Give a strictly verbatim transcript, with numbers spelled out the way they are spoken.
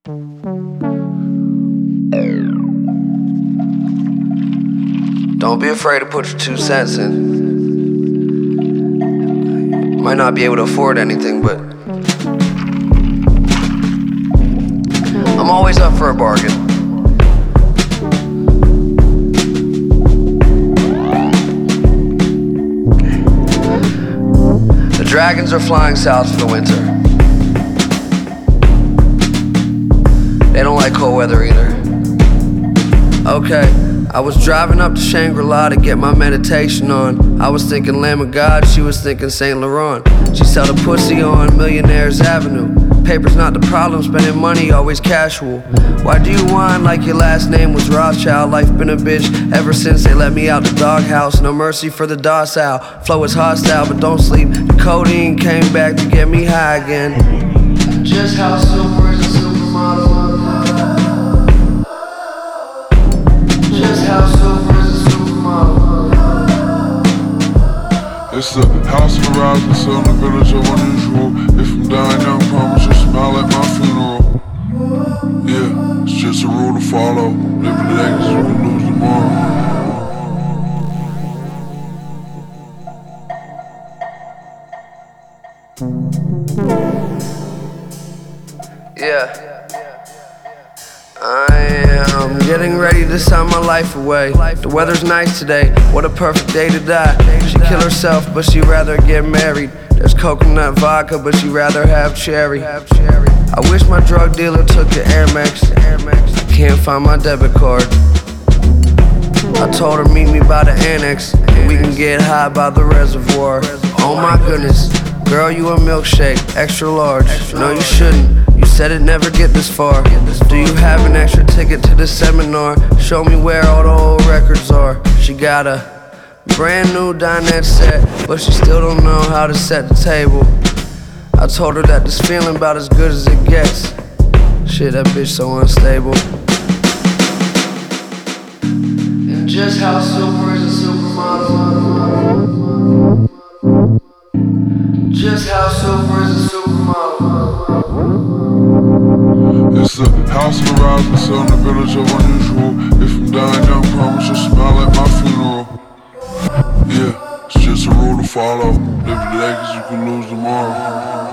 Don't be afraid to put your two cents in. Might not be able to afford anything, but I'm always up for a bargain. The dragons are flying south for the winter. They don't like cold weather either. Okay, I was driving up to Shangri-La to get my meditation on. I was thinking Lamb of God, she was thinking Saint Laurent. She sell the pussy on Millionaires Avenue. Paper's not the problem, spending money always casual. Why do you whine like your last name was Rothschild? Life been a bitch ever since they let me out the doghouse. No mercy for the docile, flow is hostile but don't sleep. The codeine came back to get me high again. Just how super is a supermodel? Just how super is a supermodel? It's the house of the rising sun, the village of unusual. If I'm dying young, promise you'll smile at my funeral. Yeah, it's just a rule to follow. Live today cause you can lose tomorrow. Yeah, I am getting ready to sign my life away. The weather's nice today, what a perfect day to die. She kill herself, but she'd rather get married. There's coconut vodka, but she'd rather have cherry. I wish my drug dealer took the Air Max. I can't find my debit card. I told her meet me by the annex. We can get high by the reservoir. Oh my goodness, girl, you a milkshake, extra large. No, you shouldn't. You said it never get this far. Do you have an extra ticket to the seminar? Show me where all the old records are. She got a brand new dinette set, but she still don't know how to set the table. I told her that this feeling about as good as it gets. Shit, that bitch so unstable. And just how super is a supermodel? Just how super is a supermodel? It's the house of the rising sun, the village of unusual. If I'm dying young, promise you'll smile at my funeral. Yeah, it's just a rule to follow. Live today cause you can lose tomorrow.